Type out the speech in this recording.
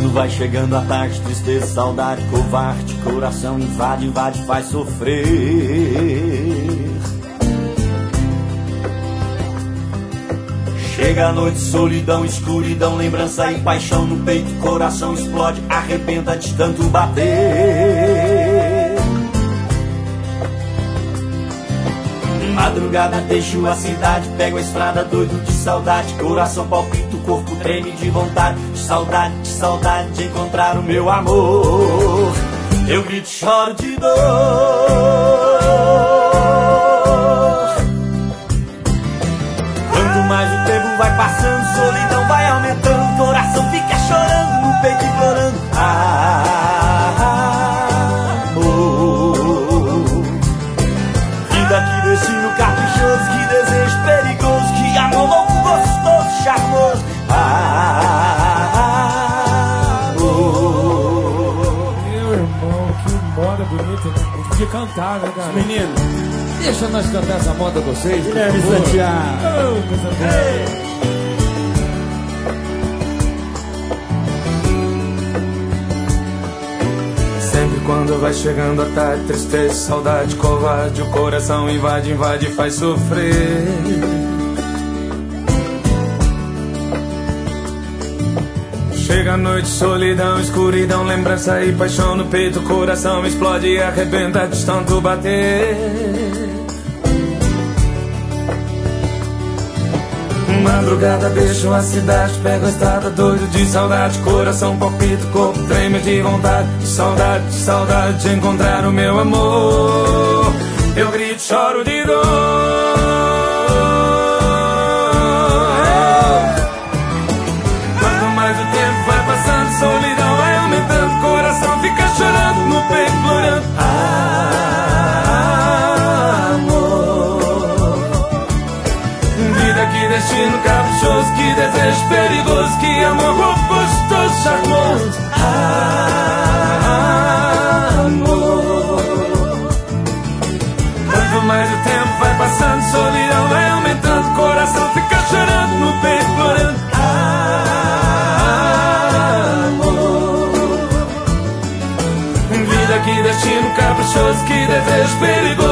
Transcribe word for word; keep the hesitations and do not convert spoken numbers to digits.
quando vai chegando a tarde, tristeza, saudade, covarde, coração invade, invade, faz sofrer. Chega a noite, solidão, escuridão, lembrança e paixão no peito, coração explode, arrebenta de tanto bater. Madrugada deixo a cidade, pego a estrada doido de saudade, coração palpita, o corpo treme de vontade, de saudade, de saudade de encontrar o meu amor. Eu grito, choro de dor. Quanto mais o tempo vai passando, solidão vai aumentando, coração fica chorando, no peito implorando amor. Vida, que destino caprichoso, que desejo perigoso, que amor louco, gostoso, charmoso amor. Meu irmão, que moda bonita, né? De cantar, né, cara? Meninos, deixa nós cantar essa moda vocês. Guilherme Santiago. Oh, coisa boa. Sempre quando vai chegando a tarde, tristeza, saudade, covarde, o coração invade, invade e faz sofrer. Chega a noite, solidão, escuridão, lembrança e paixão no peito, coração explode e arrebenta de tanto bater. Madrugada deixo a cidade, pego a estrada doido de saudade, coração palpita, corpo treme de vontade, de saudade, de saudade de encontrar o meu amor. Eu grito, choro de dor. Quanto mais o tempo vai passando, solidão vai aumentando, coração fica chorando, no peito implorando destino caprichoso, que desejo perigoso, que amor gostoso, charmoso amor. Quanto mais o tempo vai passando, solidão vai aumentando, coração fica chorando, no peito implorando amor. Vida, que destino caprichoso, que desejo perigoso,